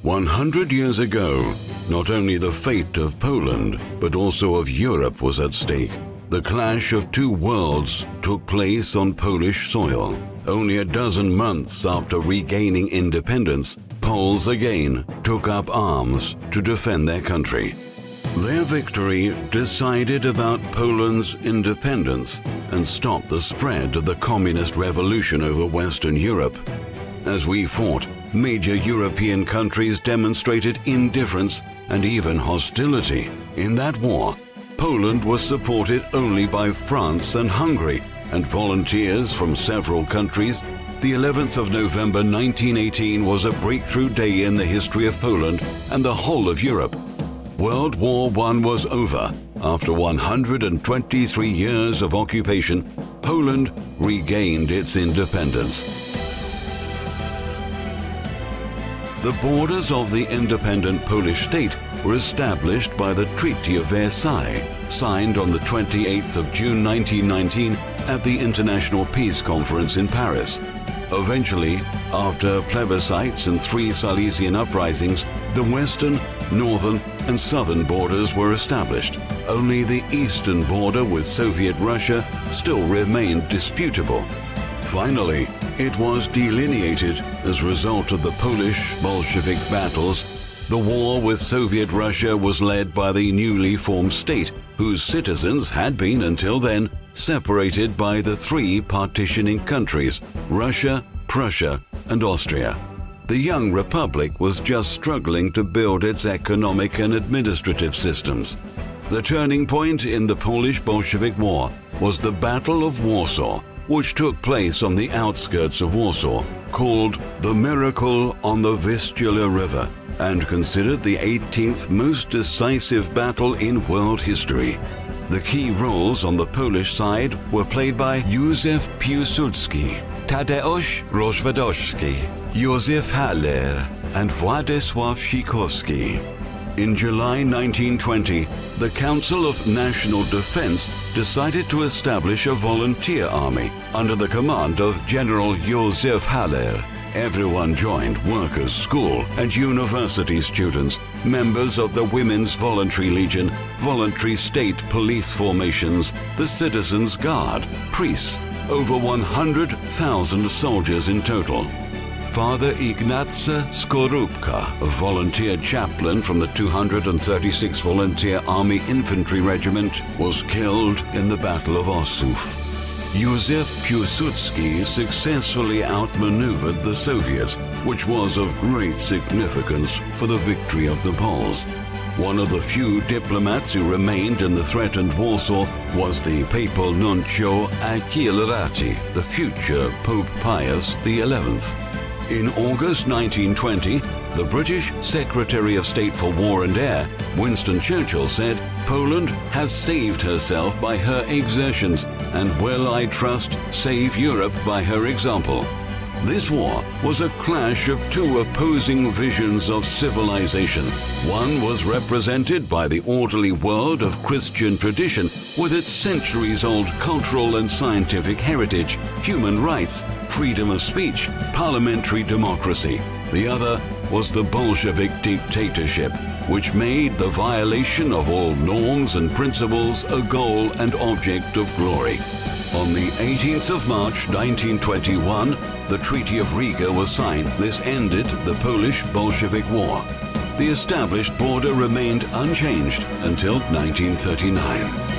100 years ago, not only the fate of Poland, but also of Europe was at stake. The clash of two worlds took place on Polish soil. Only a dozen months after regaining independence, Poles again took up arms to defend their country. Their victory decided about Poland's independence and stopped the spread of the communist revolution over Western Europe. As we fought, major European countries demonstrated indifference and even hostility. In that war, Poland was supported only by France and Hungary, and volunteers from several countries. The 11th of November 1918 was a breakthrough day in the history of Poland and the whole of Europe. World War I was over. After 123 years of occupation, Poland regained its independence. The borders of the independent Polish state were established by the Treaty of Versailles, signed on the 28th of June 1919 at the International Peace Conference in Paris. Eventually, after plebiscites and 3 Silesian uprisings, the western, northern, and southern borders were established. Only the eastern border with Soviet Russia still remained disputable. Finally, it was delineated as a result of the Polish-Bolshevik battles. The war with Soviet Russia was led by the newly formed state, whose citizens had been, until then, separated by the 3 partitioning countries, Russia, Prussia, and Austria. The young republic was just struggling to build its economic and administrative systems. The turning point in the Polish-Bolshevik War was the Battle of Warsaw, which took place on the outskirts of Warsaw, called the Miracle on the Vistula River, and considered the 18th most decisive battle in world history. The key roles on the Polish side were played by Józef Piłsudski, Tadeusz Rozwadowski, Józef Haller, and Władysław Sikorski. In July 1920, the Council of National Defense decided to establish a volunteer army under the command of General Józef Haller. Everyone joined: workers, school and university students, members of the Women's Voluntary Legion, voluntary state police formations, the Citizens' Guard, priests, over 100,000 soldiers in total. Father Ignacy Skorupka, a volunteer chaplain from the 236th Volunteer Army Infantry Regiment, was killed in the Battle of Ossów. Józef Piłsudski successfully outmaneuvered the Soviets, which was of great significance for the victory of the Poles. One of the few diplomats who remained in the threatened Warsaw was the papal nuncio Achille Ratti, the future Pope Pius XI. In August 1920, the British Secretary of State for War and Air, Winston Churchill, said, "Poland has saved herself by her exertions and will, I trust, save Europe by her example." This war was a clash of 2 opposing visions of civilization. One was represented by the orderly world of Christian tradition with its centuries-old cultural and scientific heritage, human rights, freedom of speech, parliamentary democracy. The other was the Bolshevik dictatorship, which made the violation of all norms and principles a goal and object of glory. On the 18th of March 1921, the Treaty of Riga was signed. This ended the Polish-Bolshevik War. The established border remained unchanged until 1939.